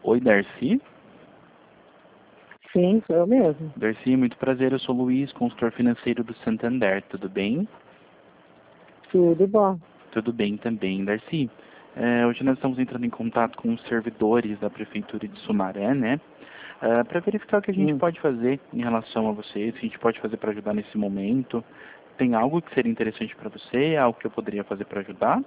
Oi, Darcy. Sim, sou eu mesmo. Darcy, muito prazer. Eu sou o Luiz, consultor financeiro do Santander. Tudo bem? Tudo bom. Tudo bem também, Darcy. Hoje nós estamos entrando em contato com os servidores da Prefeitura de Sumaré, né? Para verificar o que a gente pode fazer em relação a você, o que a gente pode fazer para ajudar nesse momento. Tem algo que seria interessante para você? Algo que eu poderia fazer para ajudar?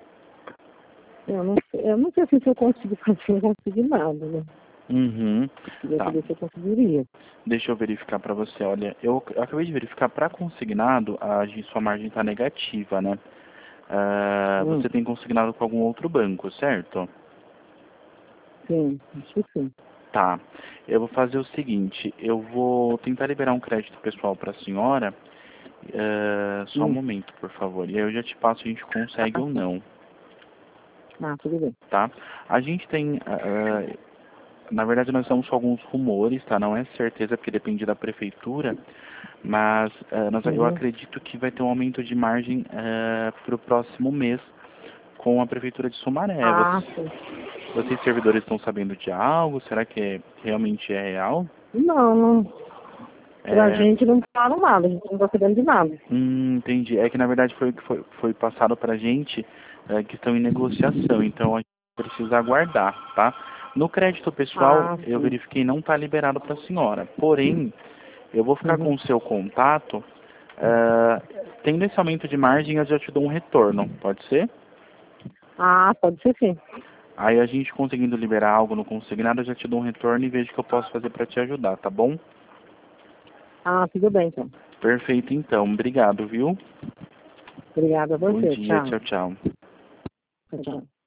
Eu não sei se eu consigo fazer, não consigo nada, né? Uhum. Queria Tá. saber se eu conseguiria. Deixa eu verificar para você. Olha, eu acabei de verificar para consignado, sua margem está negativa, né? Você tem consignado com algum outro banco, certo? Sim, acho que sim. Tá. Eu vou fazer o seguinte, eu vou tentar liberar um crédito pessoal para a senhora. Só um momento, por favor. E aí eu já te passo se a gente consegue ou não, Ah, tudo bem. tá? A gente tem, na verdade nós estamos com alguns rumores, tá? Não é certeza porque depende da prefeitura, mas eu acredito que vai ter um aumento de margem para o próximo mês com a prefeitura de Sumaré. Ah, sim. Vocês servidores estão sabendo de algo? Será que realmente é real? Não. Pra gente não falaram nada, a gente não tá sabendo de nada. Entendi. É que na verdade foi o que foi passado pra gente, que estão em negociação, então a gente precisa aguardar, tá? No crédito pessoal, eu verifiquei não está liberado para a senhora. Porém, eu vou ficar com o seu contato. Tendo esse aumento de margem, eu já te dou um retorno, pode ser? Ah, pode ser sim. Aí a gente conseguindo liberar algo no consignado, eu já te dou um retorno e vejo o que eu posso fazer para te ajudar, tá bom? Ah, tudo bem então. Perfeito, então. Obrigado, viu? Obrigada a Bom você. dia, Tchau. tchau, tchau. Tchau.